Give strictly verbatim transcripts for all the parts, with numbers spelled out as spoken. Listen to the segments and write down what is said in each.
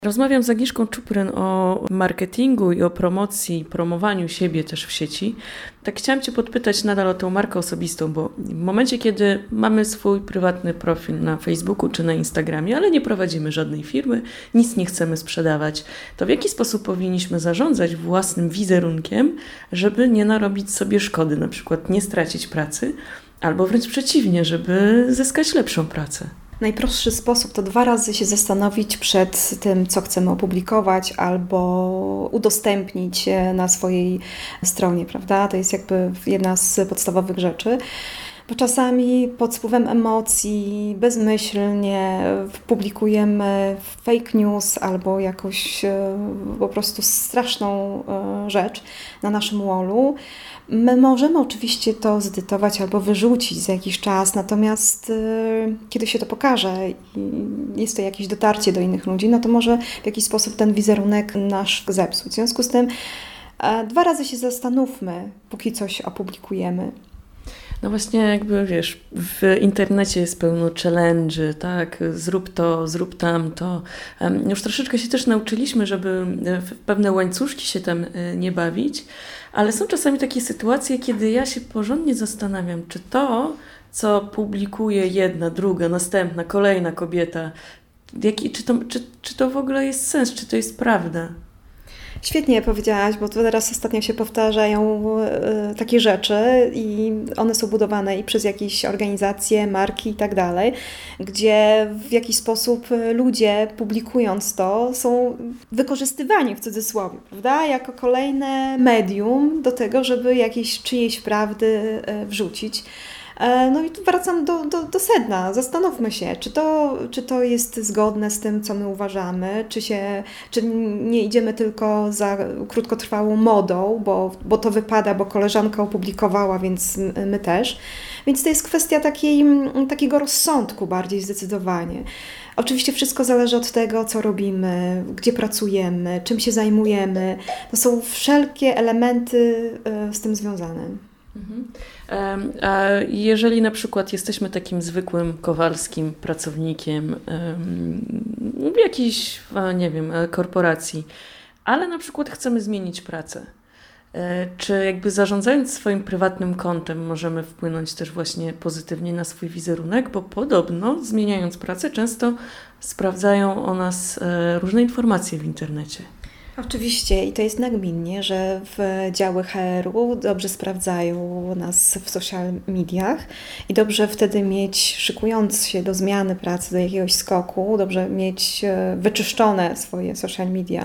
Rozmawiam z Agnieszką Czupryn o marketingu i o promocji, promowaniu siebie też w sieci. Tak chciałam Cię podpytać nadal o tą markę osobistą, bo w momencie, kiedy mamy swój prywatny profil na Facebooku czy na Instagramie, ale nie prowadzimy żadnej firmy, nic nie chcemy sprzedawać, to w jaki sposób powinniśmy zarządzać własnym wizerunkiem, żeby nie narobić sobie szkody, na przykład nie stracić pracy, albo wręcz przeciwnie, żeby zyskać lepszą pracę? Najprostszy sposób to dwa razy się zastanowić przed tym, co chcemy opublikować albo udostępnić na swojej stronie, prawda? To jest jakby jedna z podstawowych rzeczy. Bo czasami pod wpływem emocji, bezmyślnie publikujemy fake news albo jakąś po prostu straszną rzecz na naszym wallu. My możemy oczywiście to zedytować albo wyrzucić za jakiś czas, natomiast y, kiedy się to pokaże i jest to jakieś dotarcie do innych ludzi, no to może w jakiś sposób ten wizerunek nasz zepsuć. W związku z tym y, dwa razy się zastanówmy, póki coś opublikujemy. No właśnie jakby wiesz, w internecie jest pełno challenge'y, tak, zrób to, zrób tamto. Już troszeczkę się też nauczyliśmy, żeby w pewne łańcuszki się tam nie bawić, ale są czasami takie sytuacje, kiedy ja się porządnie zastanawiam, czy to, co publikuje jedna, druga, następna, kolejna kobieta, jaki, czy, to, czy, czy to w ogóle jest sens, czy to jest prawda? Świetnie powiedziałaś, bo to teraz ostatnio się powtarzają y, takie rzeczy i one są budowane i przez jakieś organizacje, marki i tak dalej, gdzie w jakiś sposób ludzie publikując to są wykorzystywani w cudzysłowie, prawda? Jako kolejne medium do tego, żeby jakieś czyjeś prawdy y, wrzucić. No i tu wracam do, do, do sedna. Zastanówmy się, czy to, czy to jest zgodne z tym, co my uważamy, czy, się, czy nie idziemy tylko za krótkotrwałą modą, bo, bo to wypada, bo koleżanka opublikowała, więc my też. Więc to jest kwestia takiej, takiego rozsądku bardziej zdecydowanie. Oczywiście wszystko zależy od tego, co robimy, gdzie pracujemy, czym się zajmujemy. To są wszelkie elementy z tym związane. Mhm. A jeżeli na przykład jesteśmy takim zwykłym kowalskim pracownikiem w jakiejś, nie wiem, korporacji, ale na przykład chcemy zmienić pracę, czy jakby zarządzając swoim prywatnym kontem możemy wpłynąć też właśnie pozytywnie na swój wizerunek, bo podobno zmieniając pracę często sprawdzają o nas różne informacje w internecie. Oczywiście i to jest nagminnie, że w działy H R u dobrze sprawdzają nas w social mediach i dobrze wtedy mieć, szykując się do zmiany pracy, do jakiegoś skoku, dobrze mieć wyczyszczone swoje social media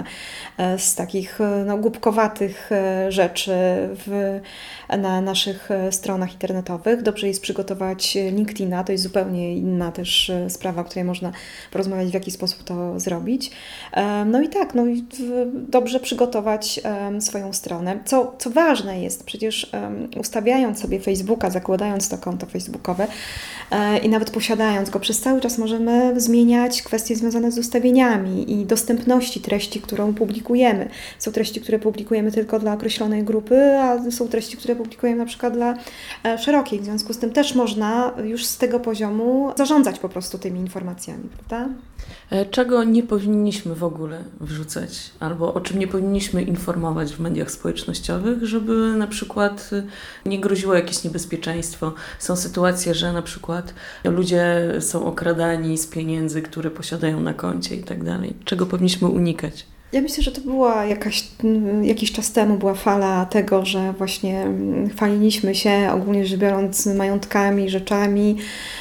z takich no, głupkowatych rzeczy w, na naszych stronach internetowych. Dobrze jest przygotować LinkedIna, to jest zupełnie inna też sprawa, o której można porozmawiać, w jaki sposób to zrobić. No i tak, no i w, dobrze przygotować um, swoją stronę. Co, co ważne jest, przecież um, ustawiając sobie Facebooka, zakładając to konto facebookowe e, i nawet posiadając go, przez cały czas możemy zmieniać kwestie związane z ustawieniami i dostępności treści, którą publikujemy. Są treści, które publikujemy tylko dla określonej grupy, a są treści, które publikujemy na przykład dla e, szerokiej. W związku z tym też można już z tego poziomu zarządzać po prostu tymi informacjami, prawda? Czego nie powinniśmy w ogóle wrzucać, albo o czym nie powinniśmy informować w mediach społecznościowych, żeby na przykład nie groziło jakieś niebezpieczeństwo. Są sytuacje, że na przykład ludzie są okradani z pieniędzy, które posiadają na koncie i tak dalej. Czego powinniśmy unikać? Ja myślę, że to była jakaś, jakiś czas temu była fala tego, że właśnie chwaliliśmy się ogólnie rzecz biorąc majątkami, rzeczami,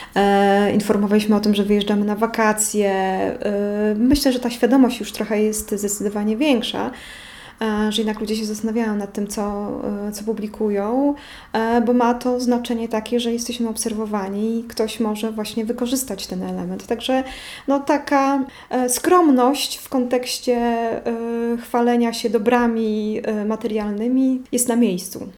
e, informowaliśmy o tym, że wyjeżdżamy na wakacje. E, myślę, że ta świadomość już trochę jest zdecydowanie większa, e, że jednak ludzie się zastanawiają nad tym, co, e, co publikują, e, bo ma to znaczenie takie, że jesteśmy obserwowani i ktoś może właśnie wykorzystać ten element. Także no, taka e, skromność w kontekście e, chwalenia się dobrami e, materialnymi jest na miejscu.